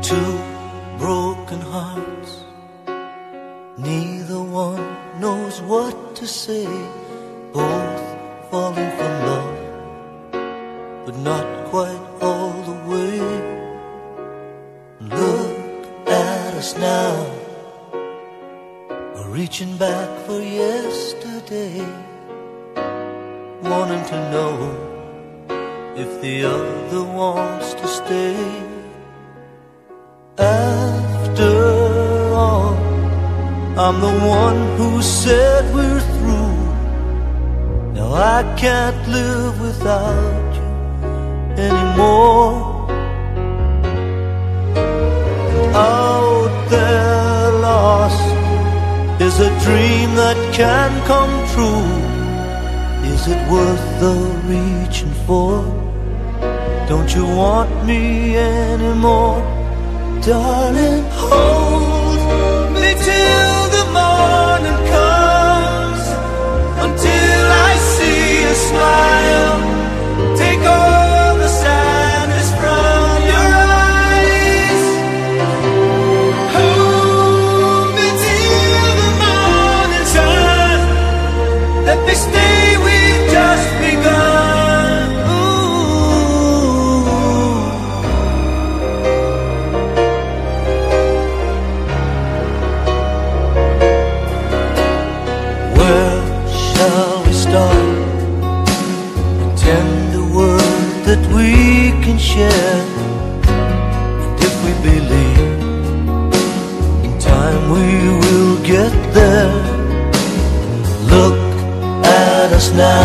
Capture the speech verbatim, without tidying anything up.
Two broken hearts, neither one knows what to say. Both falling from love, but not quite all the way. Look at us now, we're reaching back for yesterday, wanting to know if the other wants to stay. After all, I'm the one who said we're through. Now I can't live without you anymore. Out there lost is a dream that can come true. Is it worth the reaching for? Don't you want me anymore? Darling, hold me till the morning comes, until I see a smile. Take all the sadness from your eyes. Hold me till the morning sun. Let me stay, we've just begun. Where shall we start? A tender word that we can share. And if we believe in time we will get there. Look at us now,